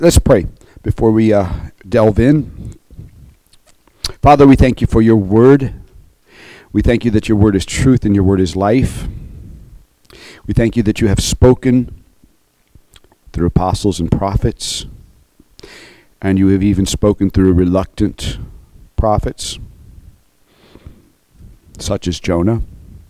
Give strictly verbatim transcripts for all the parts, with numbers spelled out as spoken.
Let's pray before we uh, delve in. Father, we thank you for your word. We thank you that your word is truth and your word is life. We thank you that you have spoken through apostles and prophets, and you have even spoken through reluctant prophets, such as Jonah.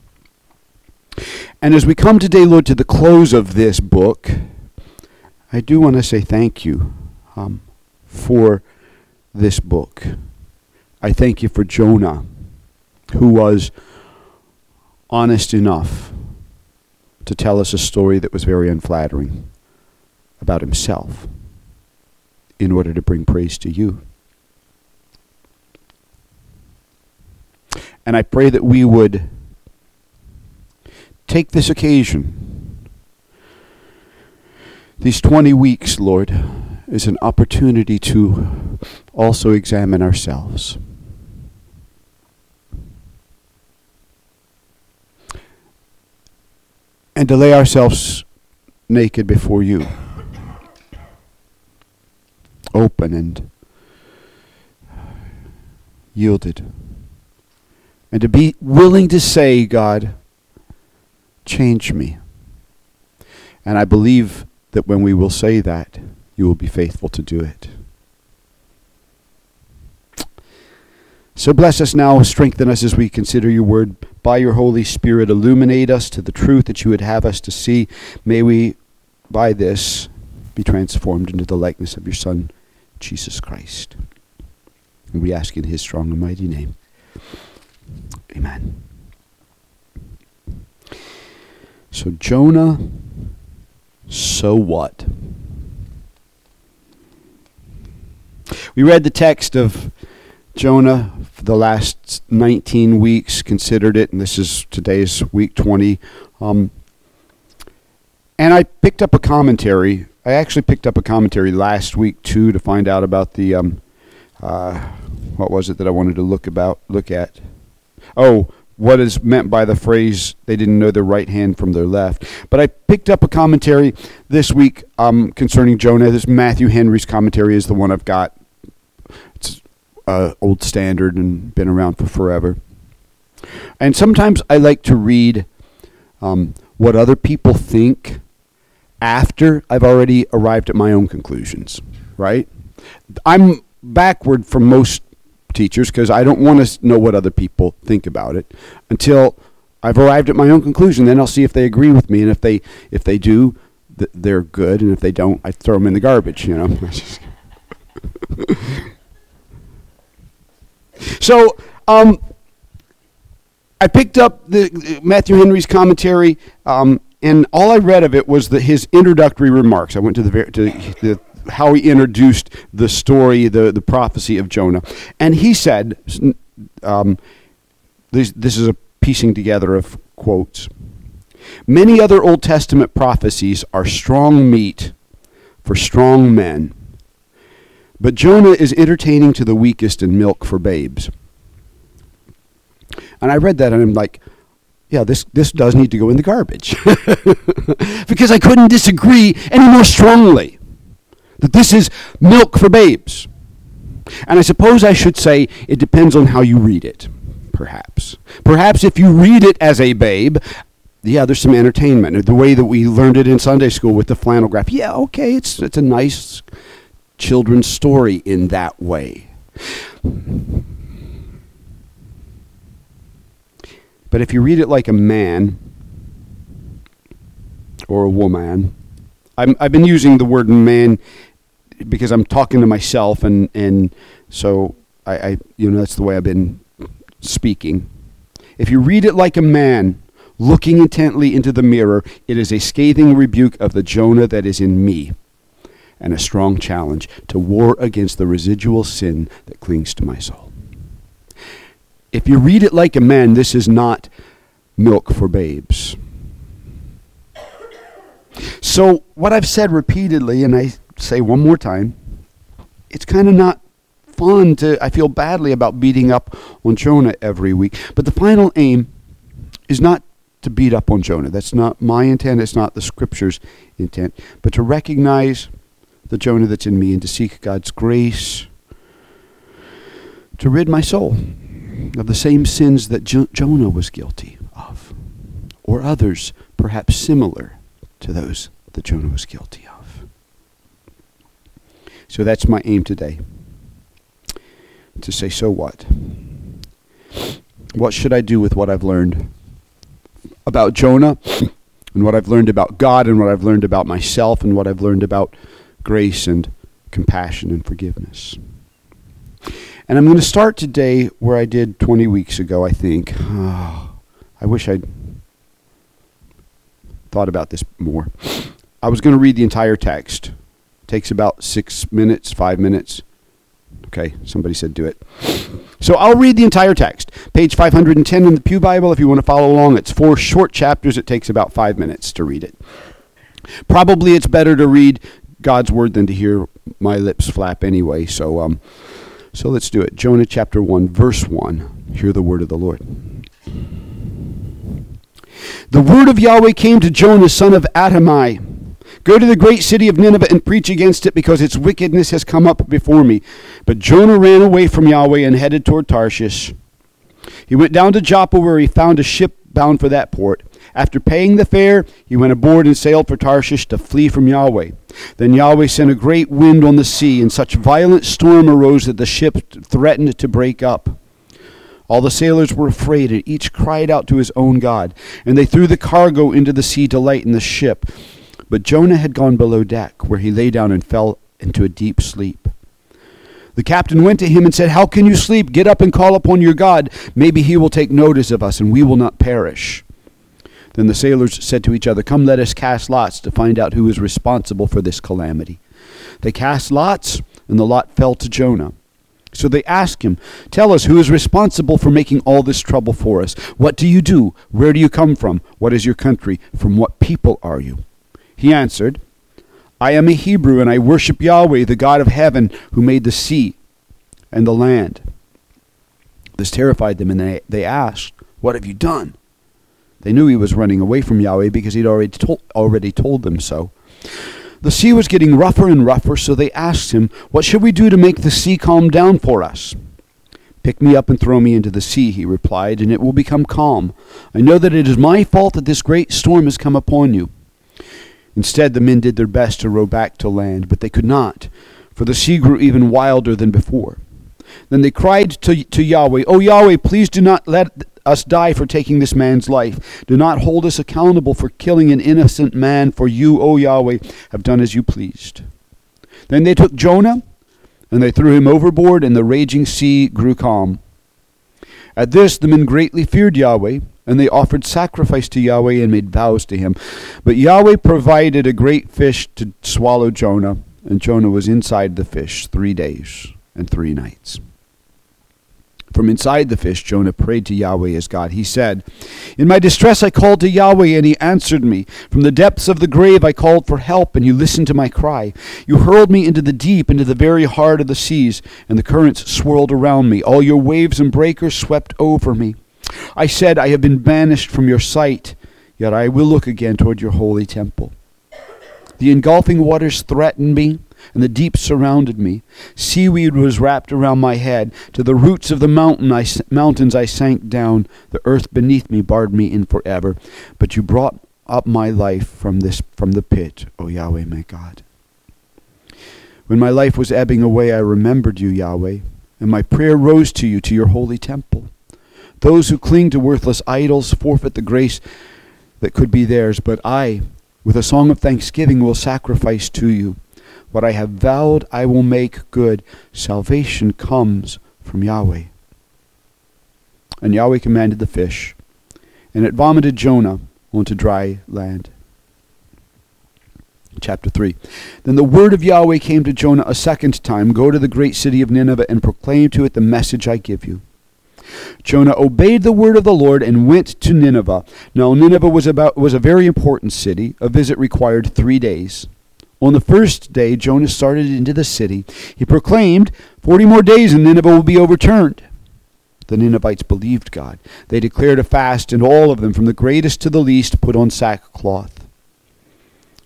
And as we come today, Lord, to the close of this book, I do want to say thank you um, for this book. I thank you for Jonah, who was honest enough to tell us a story that was very unflattering about himself in order to bring praise to you. And I pray that we would take this occasion, these twenty weeks, Lord, is an opportunity to also examine ourselves. And to lay ourselves naked before you, open and yielded. And to be willing to say, God, change me. And I believe that when we will say that, you will be faithful to do it. So bless us now, strengthen us as we consider your word. By your Holy Spirit, illuminate us to the truth that you would have us to see. May we, by this, be transformed into the likeness of your Son, Jesus Christ. And we ask in his strong and mighty name. Amen. So Jonah, so what? We read the text of Jonah for the last nineteen weeks, considered it, and this is today's week twenty. Um, and I picked up a commentary. I actually picked up a commentary last week too to find out about the um, uh, what was it that I wanted to look about look at? Oh, what is meant by the phrase they didn't know their right hand from their left. But I picked up a commentary this week um, concerning Jonah. This Matthew Henry's commentary is the one I've got. It's uh, old standard and been around for forever. And sometimes I like to read um, what other people think after I've already arrived at my own conclusions, right? I'm backward from most teachers because I don't want to know what other people think about it until I've arrived at my own conclusion. Then I'll see if they agree with me, and if they if they do, th- they're good, and if they don't, I throw them in the garbage, you know. So um, I picked up the uh, Matthew Henry's commentary, um, and all I read of it was the, his introductory remarks. I went to the ver- to the how he introduced the story, the, the prophecy of Jonah. And he said, um, this, this is a piecing together of quotes, many other Old Testament prophecies are strong meat for strong men, but Jonah is entertaining to the weakest and milk for babes. And I read that and I'm like, yeah, this, this does need to go in the garbage. Because I couldn't disagree any more strongly that this is milk for babes. And I suppose I should say it depends on how you read it, perhaps. Perhaps if you read it as a babe, yeah, there's some entertainment. The way that we learned it in Sunday school with the flannel graph. Yeah, okay, it's it's a nice children's story in that way. But if you read it like a man or a woman, I'm, I've been using the word man because I'm talking to myself, and, and so I, I, you know, that's the way I've been speaking. If you read it like a man, looking intently into the mirror, it is a scathing rebuke of the Jonah that is in me, and a strong challenge to war against the residual sin that clings to my soul. If you read it like a man, this is not milk for babes. So what I've said repeatedly, and I say one more time, it's kind of not fun to, I feel badly about beating up on Jonah every week. But the final aim is not to beat up on Jonah. That's not my intent. It's not the Scripture's intent. But to recognize the Jonah that's in me and to seek God's grace to rid my soul of the same sins that jo- Jonah was guilty of, or others perhaps similar to those that Jonah was guilty of. So that's my aim today, to say, so what? What should I do with what I've learned about Jonah and what I've learned about God and what I've learned about myself and what I've learned about grace and compassion and forgiveness? And I'm going to start today where I did twenty weeks ago, I think. Oh, I wish I'd thought about this more. I was going to read the entire text. It takes about six minutes, five minutes. Okay, somebody said do it. So I'll read the entire text. Page five hundred ten in the Pew Bible if you want to follow along. It's four short chapters. It takes about five minutes to read it. Probably it's better to read God's word than to hear my lips flap anyway. So um, so let's do it. Jonah chapter one, verse one. Hear the word of the Lord. The word of Yahweh came to Jonah, son of Amittai. Go to the great city of Nineveh and preach against it, because its wickedness has come up before me. But Jonah ran away from Yahweh and headed toward Tarshish. He went down to Joppa, where he found a ship bound for that port. After paying the fare, he went aboard and sailed for Tarshish to flee from Yahweh. Then Yahweh sent a great wind on the sea, and such violent storm arose that the ship threatened to break up. All the sailors were afraid, and each cried out to his own God. And they threw the cargo into the sea to lighten the ship. But Jonah had gone below deck, where he lay down and fell into a deep sleep. The captain went to him and said, "How can you sleep? Get up and call upon your God. Maybe he will take notice of us, and we will not perish." Then the sailors said to each other, "Come, let us cast lots to find out who is responsible for this calamity." They cast lots, and the lot fell to Jonah. So they asked him, "Tell us, who is responsible for making all this trouble for us? What do you do? Where do you come from? What is your country? From what people are you?" He answered, "I am a Hebrew, and I worship Yahweh, the God of heaven, who made the sea and the land." This terrified them, and they, they asked, "What have you done?" They knew he was running away from Yahweh because he'd already told, already told them so. The sea was getting rougher and rougher, so they asked him, "What should we do to make the sea calm down for us?" "Pick me up and throw me into the sea," he replied, "and it will become calm. I know that it is my fault that this great storm has come upon you." Instead, the men did their best to row back to land, but they could not, for the sea grew even wilder than before. Then they cried to, to Yahweh, "O Yahweh, please do not let us die for taking this man's life. Do not hold us accountable for killing an innocent man, for you, O Yahweh, have done as you pleased." Then they took Jonah, and they threw him overboard, and the raging sea grew calm. At this, the men greatly feared Yahweh, and they offered sacrifice to Yahweh and made vows to him. But Yahweh provided a great fish to swallow Jonah, and Jonah was inside the fish three days and three nights. From inside the fish, Jonah prayed to Yahweh his God. He said, "In my distress I called to Yahweh, and he answered me. From the depths of the grave I called for help, and you listened to my cry. You hurled me into the deep, into the very heart of the seas, and the currents swirled around me. All your waves and breakers swept over me. I said, I have been banished from your sight, yet I will look again toward your holy temple. The engulfing waters threatened me, and the deep surrounded me. Seaweed was wrapped around my head. To the roots of the mountain I, mountains I sank down. The earth beneath me barred me in forever. But you brought up my life from this from the pit, O Yahweh my God. When my life was ebbing away, I remembered you, Yahweh, and my prayer rose to you, to your holy temple. Those who cling to worthless idols forfeit the grace that could be theirs, but I, with a song of thanksgiving, will sacrifice to you. What I have vowed I will make good. Salvation comes from Yahweh. And Yahweh commanded the fish, and it vomited Jonah onto dry land. Chapter three. Then the word of Yahweh came to Jonah a second time. Go to the great city of Nineveh and proclaim to it the message I give you. Jonah obeyed the word of the Lord and went to Nineveh. Now Nineveh was about was a very important city. A visit required three days. On the first day, Jonah started into the city. He proclaimed, Forty more days and Nineveh will be overturned. The Ninevites believed God. They declared a fast, and all of them, from the greatest to the least, put on sackcloth.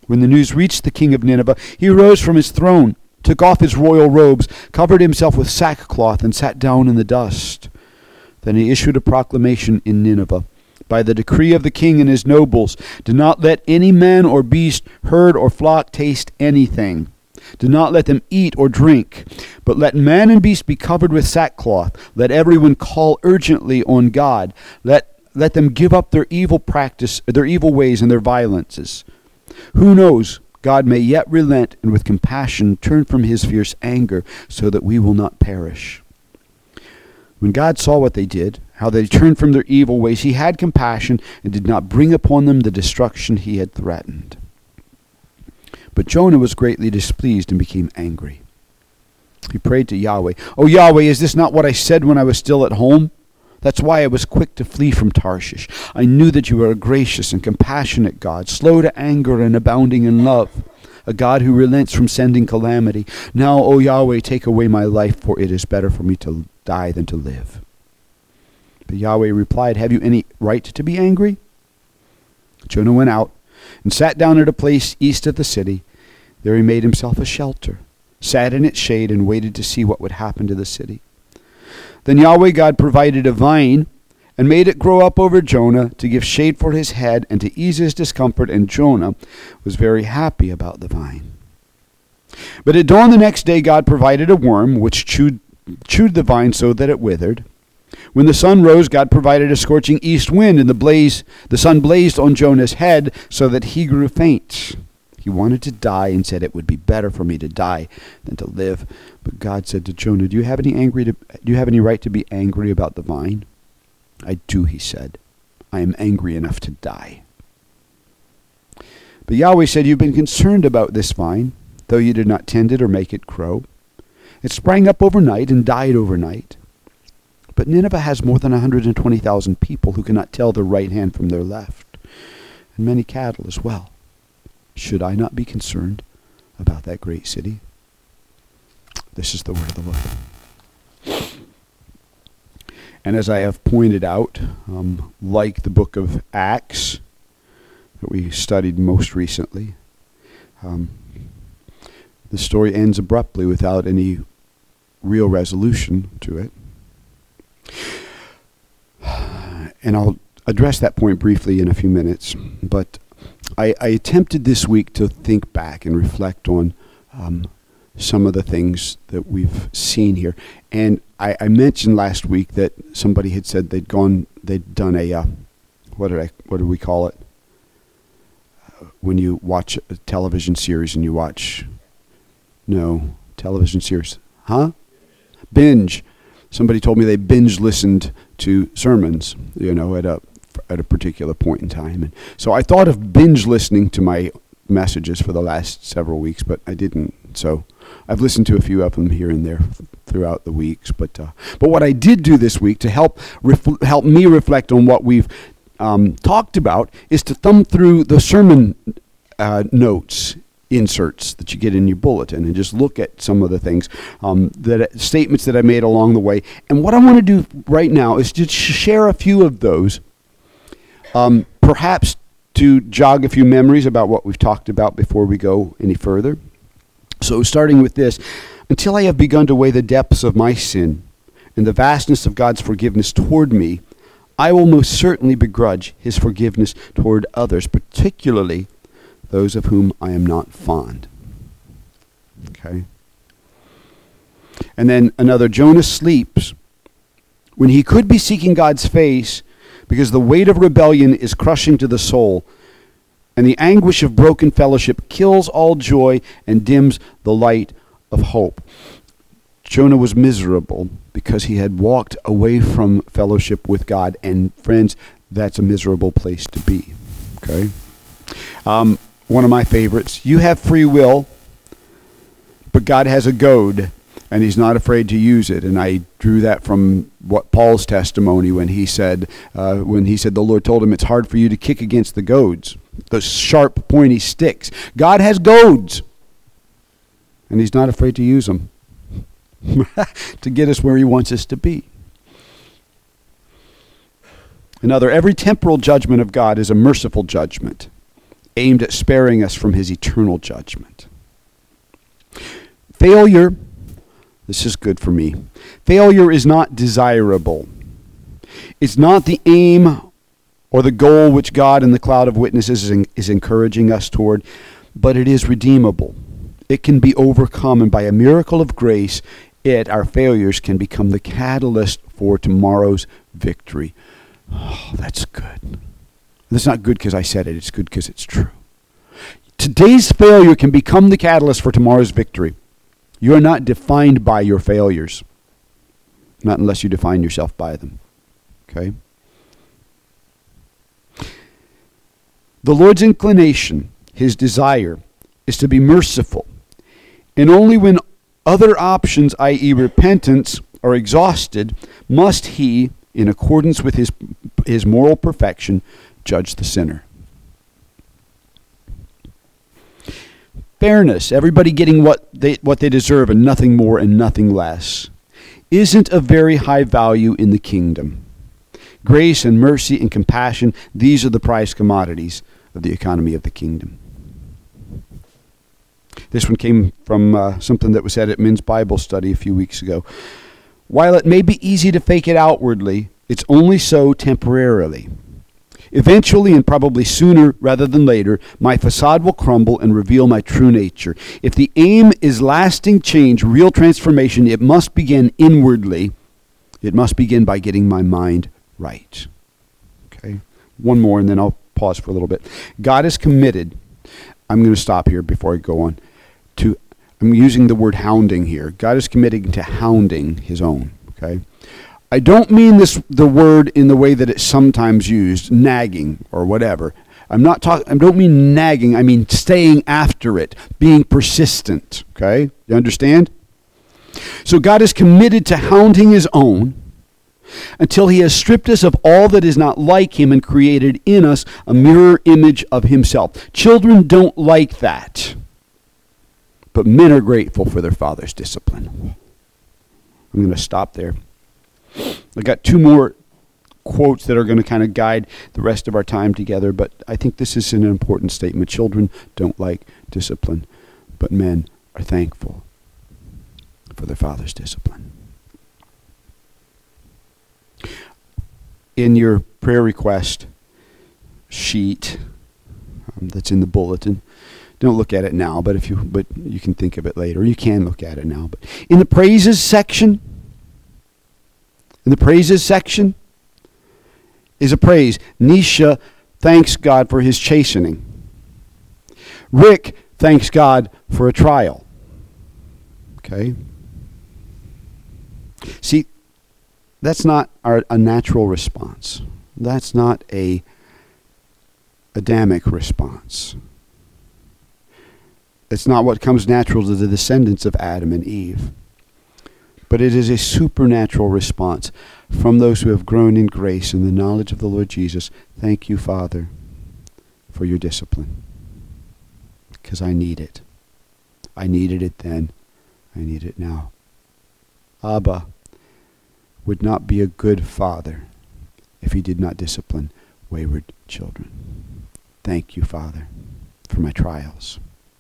When the news reached the king of Nineveh, he arose from his throne, took off his royal robes, covered himself with sackcloth, and sat down in the dust. Then he issued a proclamation in Nineveh. By the decree of the king and his nobles, do not let any man or beast, herd or flock taste anything. Do not let them eat or drink, but let man and beast be covered with sackcloth. Let everyone call urgently on God. Let, let them give up their evil practice, their evil ways and their violences. Who knows? God may yet relent and with compassion turn from his fierce anger so that we will not perish. When God saw what they did, how they turned from their evil ways, he had compassion and did not bring upon them the destruction he had threatened. But Jonah was greatly displeased and became angry. He prayed to Yahweh, "O Yahweh, is this not what I said when I was still at home? That's why I was quick to flee from Tarshish. I knew that you were a gracious and compassionate God, slow to anger and abounding in love, a God who relents from sending calamity. Now, O Yahweh, take away my life, for it is better for me to die than to live." But Yahweh replied, "Have you any right to be angry?" Jonah went out and sat down at a place east of the city. There he made himself a shelter, sat in its shade, and waited to see what would happen to the city. Then Yahweh God provided a vine and made it grow up over Jonah to give shade for his head and to ease his discomfort, and Jonah was very happy about the vine. But at dawn the next day God provided a worm which chewed, chewed the vine so that it withered. When the sun rose, God provided a scorching east wind, and the blaze, the sun blazed on Jonah's head so that he grew faint. He wanted to die and said, "It would be better for me to die than to live." But God said to Jonah, "Do you have any angry to, do you have any right to be angry about the vine?" "I do," he said. "I am angry enough to die." But Yahweh said, "You've been concerned about this vine, though you did not tend it or make it grow. It sprang up overnight and died overnight. But Nineveh has more than one hundred twenty thousand people who cannot tell their right hand from their left, and many cattle as well. Should I not be concerned about that great city?" This is the word of the Lord. And as I have pointed out, um, like the book of Acts that we studied most recently, um, the story ends abruptly without any real resolution to it. And I'll address that point briefly in a few minutes, but I, I attempted this week to think back and reflect on um, some of the things that we've seen here. And I, I mentioned last week that somebody had said they'd gone, they'd done a, uh, what did I, what do we call it? Uh, when you watch a television series and you watch, no, television series, huh? Binge. Somebody told me they binge listened to sermons, you know, at a at a particular point in time. And so I thought of binge listening to my messages for the last several weeks, but I didn't. So I've listened to a few of them here and there throughout the weeks. But uh, but what I did do this week to help ref- help me reflect on what we've um, talked about is to thumb through the sermon uh, notes inserts that you get in your bulletin and just look at some of the things, um, that statements that I made along the way. And what I want to do right now is just share a few of those, um, perhaps to jog a few memories about what we've talked about before we go any further. So starting with this, until I have begun to weigh the depths of my sin and the vastness of God's forgiveness toward me, I will most certainly begrudge his forgiveness toward others, particularly those of whom I am not fond. Okay. And then another, Jonah sleeps when he could be seeking God's face because the weight of rebellion is crushing to the soul, and the anguish of broken fellowship kills all joy and dims the light of hope. Jonah was miserable because he had walked away from fellowship with God, and friends, that's a miserable place to be. Okay. Um, One of my favorites, you have free will, but God has a goad, and he's not afraid to use it. And I drew that from what Paul's testimony when he said, uh, when he said the Lord told him it's hard for you to kick against the goads, those sharp, pointy sticks. God has goads, and he's not afraid to use them to get us where he wants us to be. Another, every temporal judgment of God is a merciful judgment. aimed at sparing us from his eternal judgment. Failure, this is good for me. Failure is not desirable. It's not the aim or the goal which God in the cloud of witnesses is, is encouraging us toward, but it is redeemable. It can be overcome, and by a miracle of grace, it, our failures, can become the catalyst for tomorrow's victory. Oh, that's good. That's not good because I said it. It's good because it's true. Today's failure can become the catalyst for tomorrow's victory. You are not defined by your failures. Not unless you define yourself by them. Okay? The Lord's inclination, his desire, is to be merciful. And only when other options, that is repentance, are exhausted, must he, in accordance with his, his moral perfection, judge the sinner. Fairness, everybody getting what they, what they deserve and nothing more and nothing less, isn't of very high value in the kingdom. Grace and mercy and compassion, these are the prized commodities of the economy of the kingdom. This one came from uh, something that was said at Men's Bible Study a few weeks ago. While it may be easy to fake it outwardly, it's only so temporarily. Eventually, and probably sooner rather than later, my facade will crumble and reveal my true nature. If the aim is lasting change, real transformation, it must begin inwardly. It must begin by getting my mind right. Okay? One more, and then I'll pause for a little bit. God is committed. I'm going to stop here before I go on. To, I'm using the word hounding here. God is committed to hounding his own. Okay? I don't mean this the word in the way that it's sometimes used, nagging or whatever. I'm not talking. I don't mean nagging. I mean staying after it, being persistent. Okay, you understand? So God is committed to hounding his own until he has stripped us of all that is not like him and created in us a mirror image of himself. Children don't like that, but men are grateful for their father's discipline. I'm going to stop there. I got two more quotes that are going to kind of guide the rest of our time together, but I think this is an important statement. Children don't like discipline, but men are thankful for their father's discipline. In your prayer request sheet um, that's in the bulletin, don't look at it now, but if you but you can think of it later. You can look at it now. But in the praises section, In the praises section is a praise. Nisha thanks God for his chastening. Rick thanks God for a trial. Okay? See, that's not our, a natural response. That's not a Adamic response. It's not what comes natural to the descendants of Adam and Eve. But it is a supernatural response from those who have grown in grace and the knowledge of the Lord Jesus. Thank you, Father, for your discipline. Because I need it. I needed it then. I need it now. Abba would not be a good father if he did not discipline wayward children. Thank you, Father, for my trials.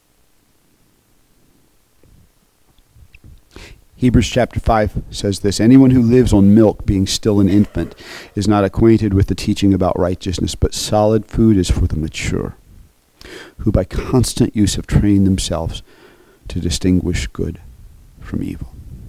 Hebrews chapter five says this, anyone who lives on milk, being still an infant, is not acquainted with the teaching about righteousness, but solid food is for the mature, who by constant use have trained themselves to distinguish good from evil.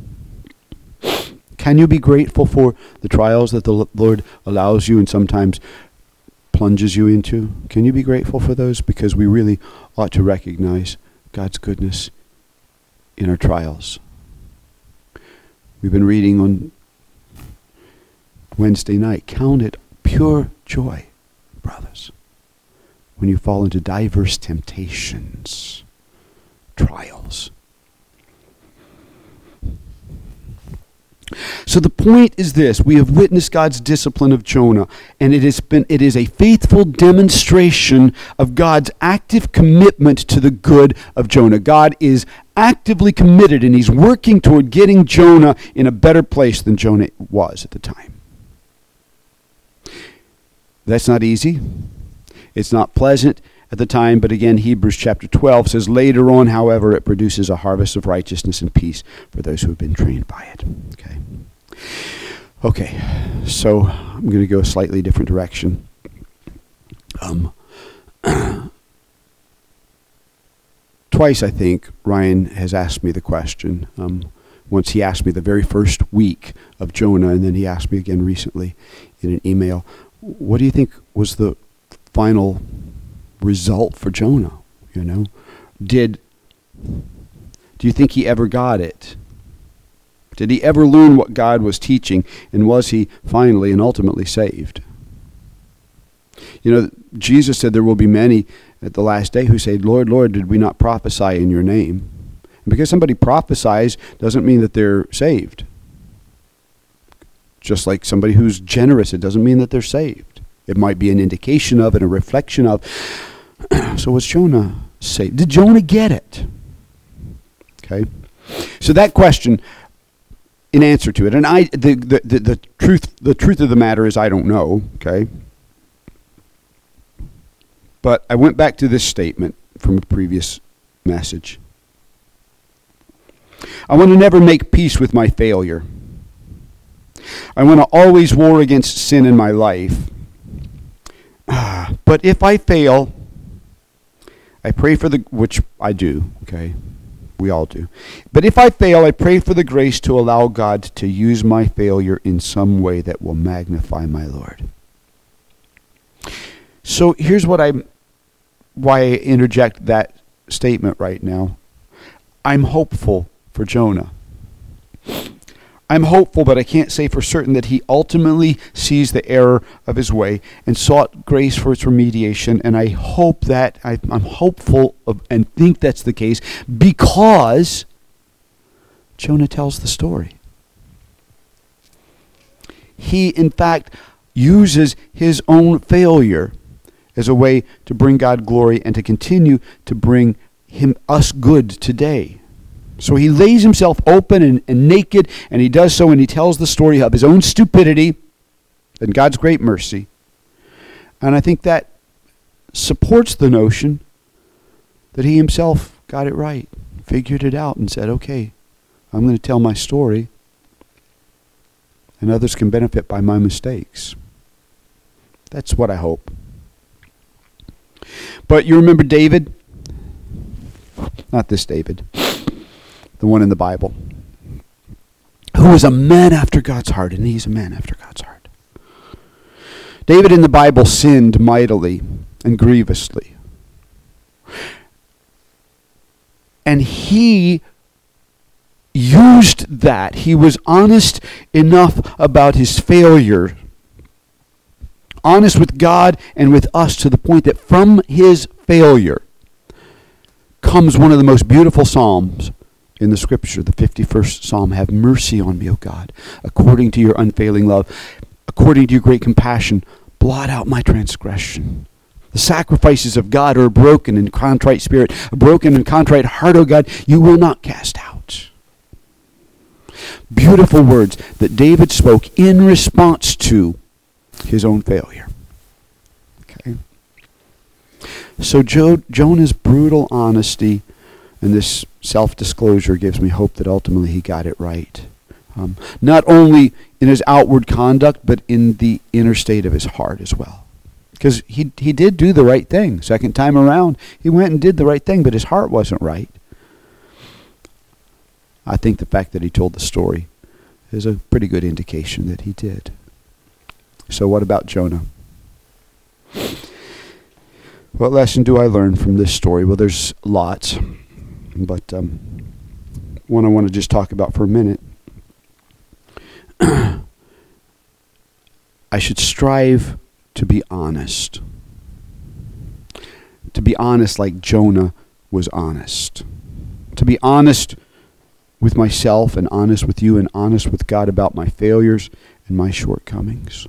Can you be grateful for the trials that the Lord allows you and sometimes plunges you into? Can you be grateful for those? Because we really ought to recognize God's goodness in our trials. We've been reading on Wednesday night. Count it pure joy, brothers, when you fall into diverse temptations, trials. So the point is this: we have witnessed God's discipline of Jonah, and it has been it is a faithful demonstration of God's active commitment to the good of Jonah. God is actively committed, and he's working toward getting Jonah in a better place than Jonah was at the time. That's not easy. It's not pleasant, at the time, but again, Hebrews chapter twelve says, later on, however, it produces a harvest of righteousness and peace for those who have been trained by it. Okay. Okay, so I'm going to go a slightly different direction. Um, twice, I think, Ryan has asked me the question. Um, once he asked me the very first week of Jonah, and then he asked me again recently in an email, what do you think was the final result for Jonah? You know, did, do you think he ever got it? Did he ever learn what God was teaching, and was he finally and ultimately saved? You know, Jesus said there will be many at the last day who say, Lord, Lord, did we not prophesy in your name? And because somebody prophesies doesn't mean that they're saved. Just like somebody who's generous, it doesn't mean that they're saved. It might be an indication of and a reflection of. So was Jonah saved? Did Jonah get it? Okay. So that question, in answer to it, and I, the, the, the, the truth, the truth of the matter is I don't know, okay? But I went back to this statement from a previous message. I want to never make peace with my failure. I want to always war against sin in my life. Ah, but if I fail, I pray for the, which I do, okay? We all do. But if I fail, I pray for the grace to allow God to use my failure in some way that will magnify my Lord. So here's what I'm, why I interject that statement right now. I'm hopeful for Jonah. I'm hopeful, but I can't say for certain that he ultimately sees the error of his way and sought grace for its remediation. And I hope that, I, I'm hopeful of, and think that's the case because Jonah tells the story. He, in fact, uses his own failure as a way to bring God glory and to continue to bring him us good today. So he lays himself open and, and naked, and he does so, and he tells the story of his own stupidity and God's great mercy. And I think that supports the notion that he himself got it right, figured it out, and said, okay, I'm going to tell my story, and others can benefit by my mistakes. That's what I hope. But you remember David? Not this David. The one in the Bible, who was a man after God's heart, and he's a man after God's heart. David in the Bible sinned mightily and grievously. And he used that. He was honest enough about his failure, honest with God and with us, to the point that from his failure comes one of the most beautiful psalms in the scripture, the fifty-first Psalm. Have mercy on me, O God, according to your unfailing love, according to your great compassion, blot out my transgression. The sacrifices of God are a broken and contrite spirit, a broken and contrite heart, O God, you will not cast out. Beautiful words that David spoke in response to his own failure. Okay. So jo- Jonah's brutal honesty and this self-disclosure gives me hope that ultimately he got it right. Um, not only in his outward conduct, but in the inner state of his heart as well. Because he he did do the right thing. Second time around, he went and did the right thing, but his heart wasn't right. I think the fact that he told the story is a pretty good indication that he did. So what about Jonah? What lesson do I learn from this story? Well, there's lots. But um, one I want to just talk about for a minute. I should strive to be honest. To be honest like Jonah was honest. To be honest with myself and honest with you and honest with God about my failures and my shortcomings.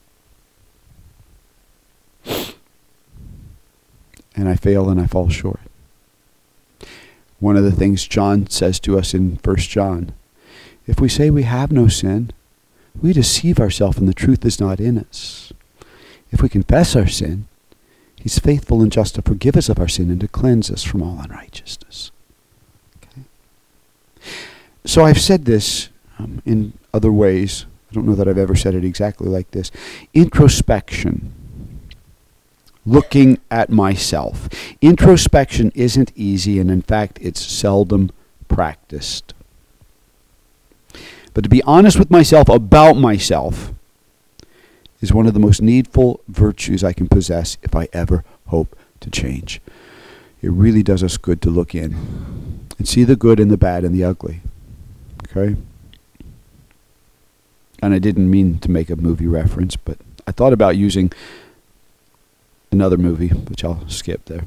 And I fail and I fall short. One of the things John says to us in First John, if we say we have no sin, we deceive ourselves and the truth is not in us. If we confess our sin, He's faithful and just to forgive us of our sin and to cleanse us from all unrighteousness. Okay? So I've said this um, in other ways. I don't know that I've ever said it exactly like this. Introspection. Looking at myself. Introspection isn't easy, and in fact, it's seldom practiced. But to be honest with myself about myself is one of the most needful virtues I can possess if I ever hope to change. It really does us good to look in and see the good and the bad and the ugly. Okay? And I didn't mean to make a movie reference, but I thought about using another movie, which I'll skip there.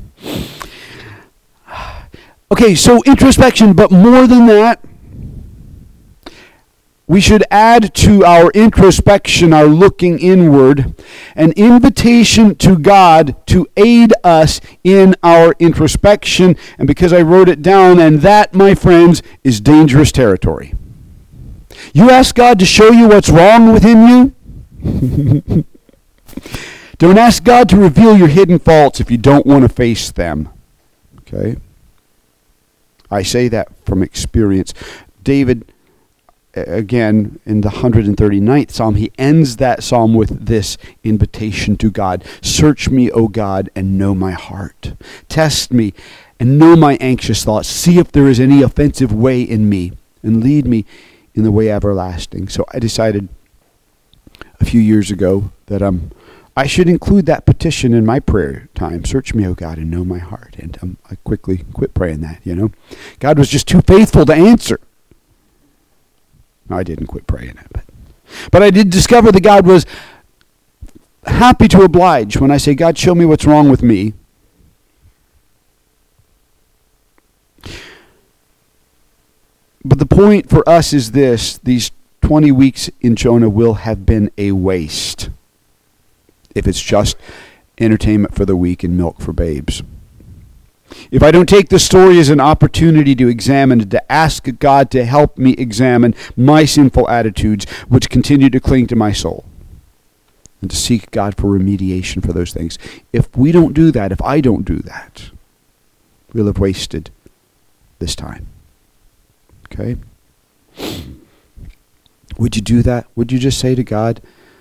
Okay, so introspection, but more than that, we should add to our introspection, our looking inward, an invitation to God to aid us in our introspection. And because I wrote it down, and that, my friends, is dangerous territory. You ask God to show you what's wrong within you. Don't ask God to reveal your hidden faults if you don't want to face them. Okay? I say that from experience. David, again, in the one hundred thirty-ninth Psalm, he ends that psalm with this invitation to God. Search me, O God, and know my heart. Test me and know my anxious thoughts. See if there is any offensive way in me, and lead me in the way everlasting. So I decided a few years ago that um, I should include that petition in my prayer time. Search me, O God, and know my heart. And um, I quickly quit praying that, you know. God was just too faithful to answer. No, I didn't quit praying it. But, but I did discover that God was happy to oblige when I say, God, show me what's wrong with me. But the point for us is this: these twenty weeks in Jonah will have been a waste if it's just entertainment for the weak and milk for babes. If I don't take the story as an opportunity to examine and to ask God to help me examine my sinful attitudes which continue to cling to my soul, and to seek God for remediation for those things, if we don't do that, if I don't do that, we'll have wasted this time. Okay? Would you do that? Would you just say to God,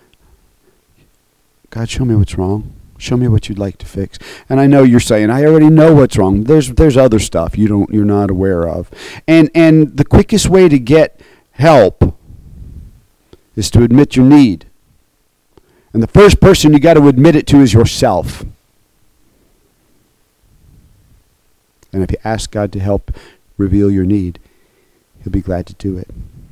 God, show me what's wrong. Show me what you'd like to fix. And I know you're saying, I already know what's wrong. There's there's other stuff you don't you're not aware of. And and the quickest way to get help is to admit your need. And the first person you got to admit it to is yourself. And if you ask God to help reveal your need, He'll be glad to do it.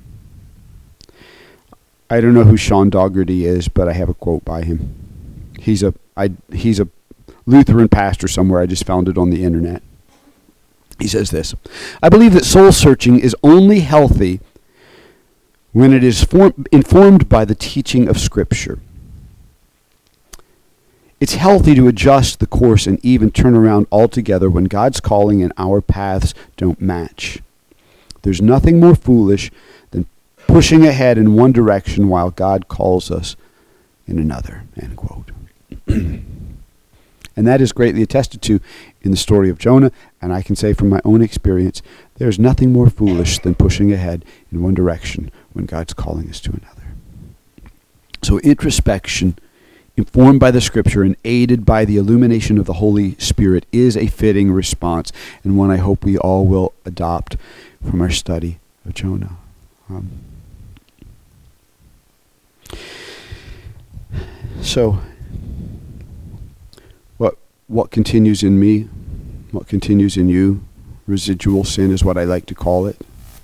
I don't know who Sean Dougherty is, but I have a quote by him. He's a I he's a Lutheran pastor somewhere. I just found it on the internet. He says this: I believe that soul searching is only healthy when it is form, informed by the teaching of Scripture. It's healthy to adjust the course and even turn around altogether when God's calling and our paths don't match. There's nothing more foolish than pushing ahead in one direction while God calls us in another. End quote. And that is greatly attested to in the story of Jonah, and I can say from my own experience, there's nothing more foolish than pushing ahead in one direction when God's calling us to another. So introspection, informed by the Scripture and aided by the illumination of the Holy Spirit, is a fitting response, and one I hope we all will adopt from our study of Jonah. Um, so, what what continues in me, what continues in you, residual sin is what I like to call it.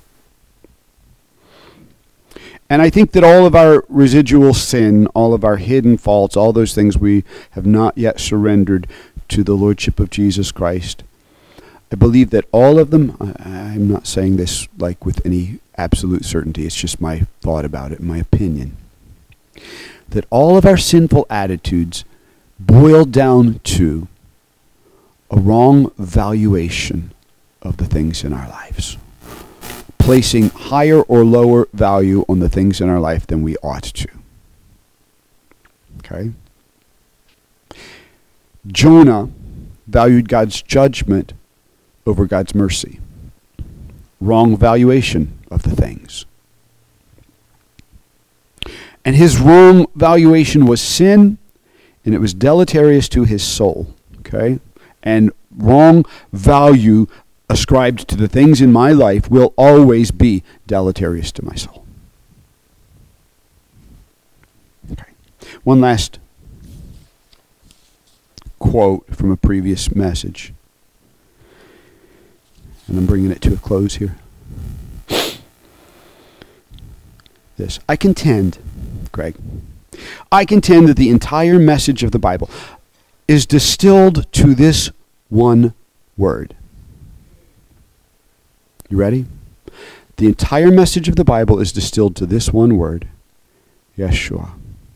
And I think that all of our residual sin, all of our hidden faults, all those things we have not yet surrendered to the Lordship of Jesus Christ, I believe that all of them, I, I'm not saying this like with any absolute certainty, it's just my thought about it, my opinion, that all of our sinful attitudes boil down to a wrong valuation of the things in our lives. Placing higher or lower value on the things in our life than we ought to. Okay? Jonah valued God's judgment over God's mercy. Wrong valuation of the things. And his wrong valuation was sin, and it was deleterious to his soul. Okay? And wrong value ascribed to the things in my life will always be deleterious to my soul. Okay. One last quote from a previous message. And I'm bringing it to a close here. This. I contend, Greg, I contend that the entire message of the Bible is distilled to this one word. You ready? The entire message of the Bible is distilled to this one word, Yeshua.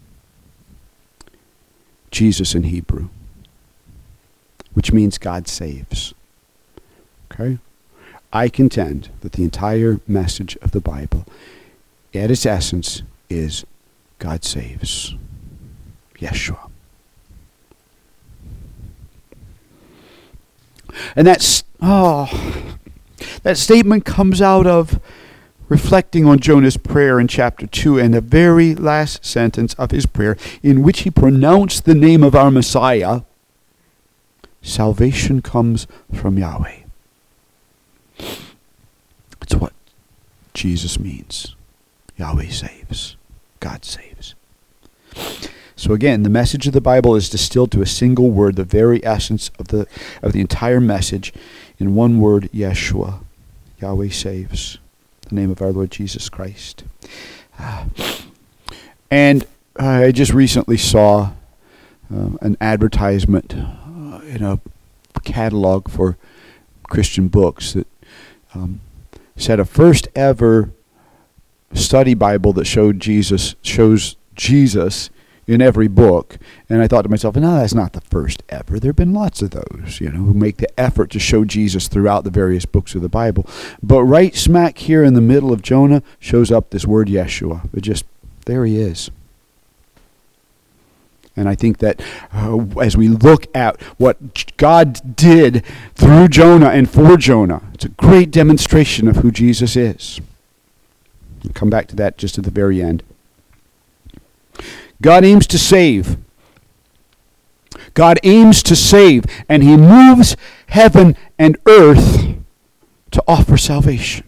Jesus in Hebrew, which means God saves. Okay? I contend that the entire message of the Bible, at its essence, is God saves. Yeshua. And that's, oh, that statement comes out of reflecting on Jonah's prayer in chapter two and the very last sentence of his prayer, in which he pronounced the name of our Messiah. Salvation comes from Yahweh. It's what Jesus means. Yahweh saves. God saves. So again, the message of the Bible is distilled to a single word, the very essence of the of the entire message, in one word, Yeshua. Yahweh saves. The name of our Lord Jesus Christ. Uh, and I just recently saw uh, an advertisement uh, in a catalog for Christian books that um, said a first ever study Bible that showed Jesus shows Jesus in every book. And I thought to myself, no, that's not the first ever. There have been lots of those, you know, who make the effort to show Jesus throughout the various books of the Bible. But right smack here in the middle of Jonah shows up this word Yeshua. It just, there he is. And I think that uh, as we look at what God did through Jonah and for Jonah, it's a great demonstration of who Jesus is. I'll come back to that just at the very end. God aims to save. God aims to save, and he moves heaven and earth to offer salvation.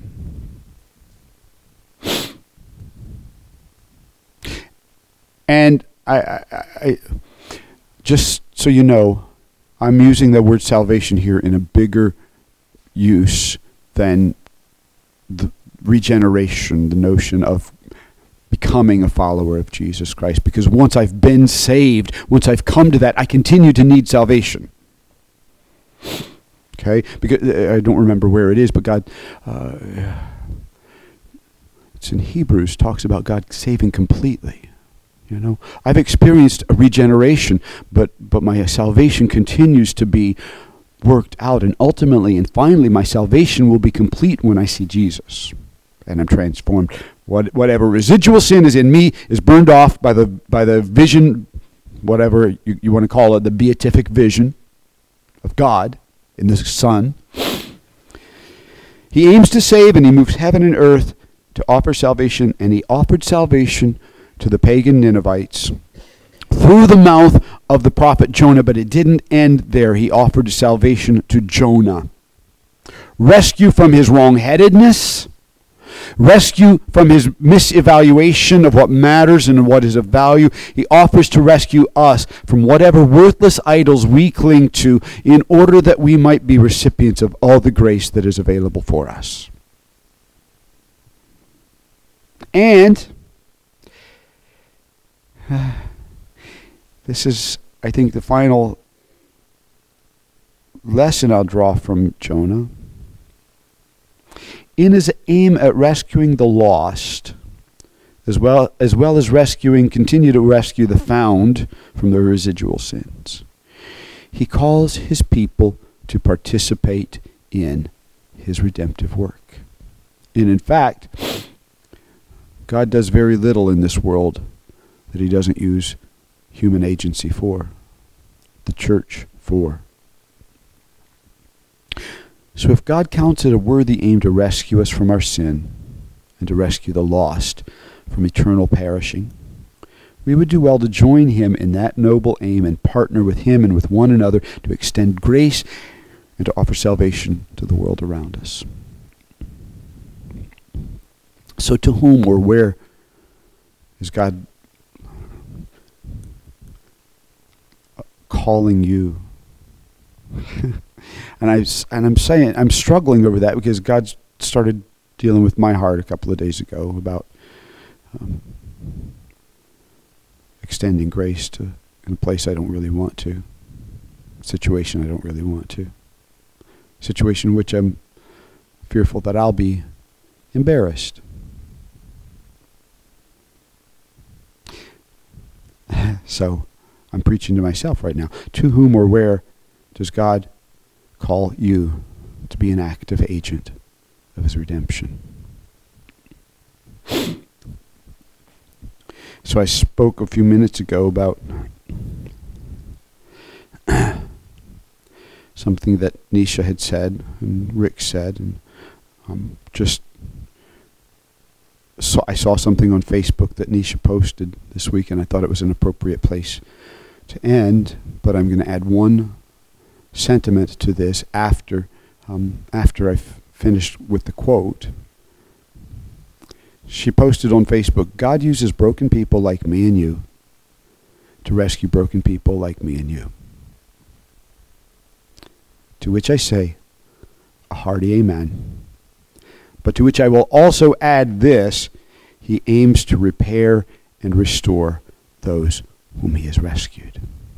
And I, I, I just so you know, I'm using the word salvation here in a bigger use than the regeneration, the notion of becoming a follower of Jesus Christ. Because once I've been saved, once I've come to that, I continue to need salvation. Okay? Because I don't remember where it is, but God, uh, it's in Hebrews, talks about God saving completely. You know, I've experienced a regeneration, but but my salvation continues to be worked out, and ultimately and finally my salvation will be complete when I see Jesus and I'm transformed. What whatever residual sin is in me is burned off by the by the vision, whatever you, you want to call it, the beatific vision of God in the Son. He aims to save, and he moves heaven and earth to offer salvation, and he offered salvation to the pagan Ninevites through the mouth of the prophet Jonah, but it didn't end there. He offered salvation to Jonah. Rescue from his wrong-headedness, rescue from his misevaluation of what matters and what is of value. He offers to rescue us from whatever worthless idols we cling to in order that we might be recipients of all the grace that is available for us. And this is, I think, the final lesson I'll draw from Jonah. In his aim at rescuing the lost, as well as well as rescuing, continue to rescue the found from their residual sins, he calls his people to participate in his redemptive work. And in fact, God does very little in this world that he doesn't use human agency for. The church four. So if God counts it a worthy aim to rescue us from our sin and to rescue the lost from eternal perishing, we would do well to join him in that noble aim and partner with him and with one another to extend grace and to offer salvation to the world around us. So to whom or where is God calling you? and I and I'm saying I'm struggling over that because God started dealing with my heart a couple of days ago about um, extending grace to in a place I don't really want to, a situation I don't really want to, a situation in which I'm fearful that I'll be embarrassed. So I'm preaching to myself right now. To whom or where does God call you to be an active agent of his redemption? So I spoke a few minutes ago about something that Nisha had said and Rick said, and um, just saw, I saw something on Facebook that Nisha posted this week, and I thought it was an appropriate place to end. But I'm going to add one sentiment to this after um, after I've finished with the quote. She posted on Facebook, God uses broken people like me and you to rescue broken people like me and you. To which I say, a hearty amen. But to which I will also add this, he aims to repair and restore those whom he has rescued.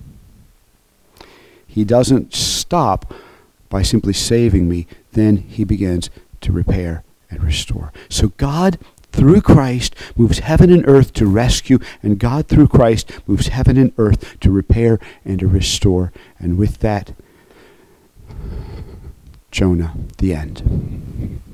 He doesn't stop by simply saving me, then he begins to repair and restore. So God, through Christ, moves heaven and earth to rescue, and God, through Christ, moves heaven and earth to repair and to restore. And with that, Jonah, the end.